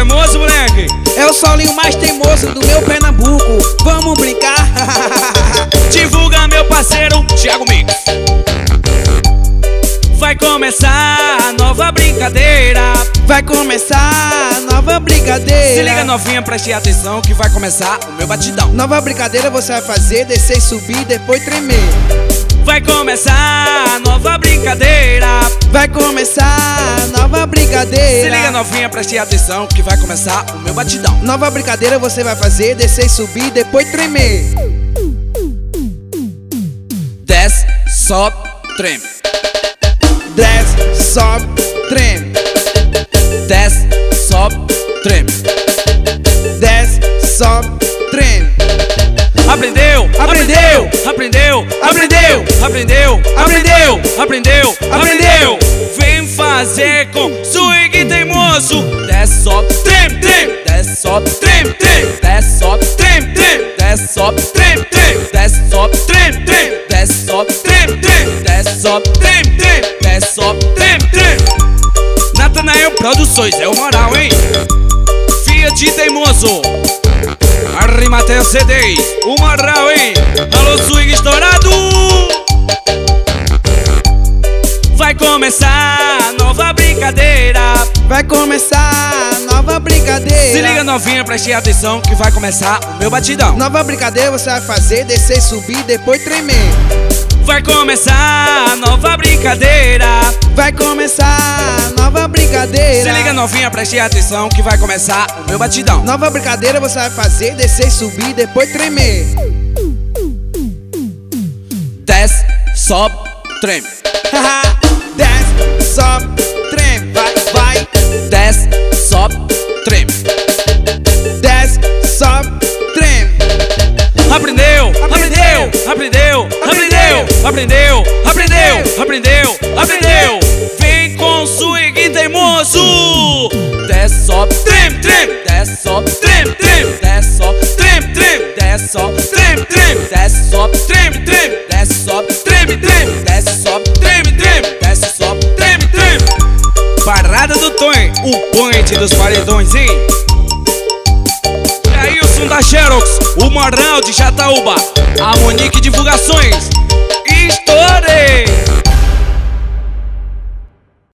teimoso, moleque? É o solinho mais teimoso do meu Pernambuco. Vamos brincar? Divulga, meu parceiro Thiago Mix. Vai começar a nova brincadeira. Vai começar a nova brincadeira. Se liga, novinha, preste atenção que vai começar o meu batidão. Nova brincadeira você vai fazer, descer e subir, depois tremer. Vai começar a nova brincadeira. Vai começar a nova brincadeira. Se liga, novinha, preste atenção que vai começar o meu batidão. Nova brincadeira você vai fazer, descer e subir, depois tremer. Desce, sobe, treme. Desce, sobe, treme. Desce, sobe, treme. Desce, sobe, treme. Aprendeu, aprendeu, aprendeu, aprendeu, aprendeu, aprendeu, aprendeu, aprendeu. Vem fazer com swing teimoso. Desce, sobe, treme, treme. Desce, sobe, treme, treme. Desce, sobe, treme, treme. Desce, sobe, treme, treme. Desce, sobe, treme, treme. Desce, sobe, treme, treme. Desce, sobe, treme, treme. Desce, sobe, treme, treme. Natanael Produções, é o moral, hein? Fiat teimoso. Arrimatea CDs, o moral, hein? Alô, swing estourado. Vai começar a nova brincadeira. Vai começar a nova brincadeira. Se liga, novinha, preste atenção que vai começar o meu batidão. Nova brincadeira você vai fazer, descer e subir, depois tremer. Vai começar a nova brincadeira. Vai começar a nova brincadeira. Se liga, novinha, preste atenção que vai começar o meu batidão. Nova brincadeira você vai fazer, descer e subir, depois tremer. Desce, sobe, treme. Desce, sobe, treme. Vai, vai. Desce, sobe, treme. Desce, sobe, treme. Aprendeu, aprendeu, aprendeu, aprendeu, aprendeu, aprendeu, aprendeu, aprendeu. Vem com swing teimoso. Desce, sobe, treme, treme. Desce, sobe, treme, treme. Desce, sobe, treme, treme. Desce, sobe, treme, treme. Desce, sobe, treme, treme. Desce, sobe, treme, treme. Desce, sobe, treme, treme. Desce, sobe, treme, treme. Parada do Tonho, o point dos paredões, hein? Ailson da Xerox, o moral de Jataúba, a Monique Divulgações. Estourei!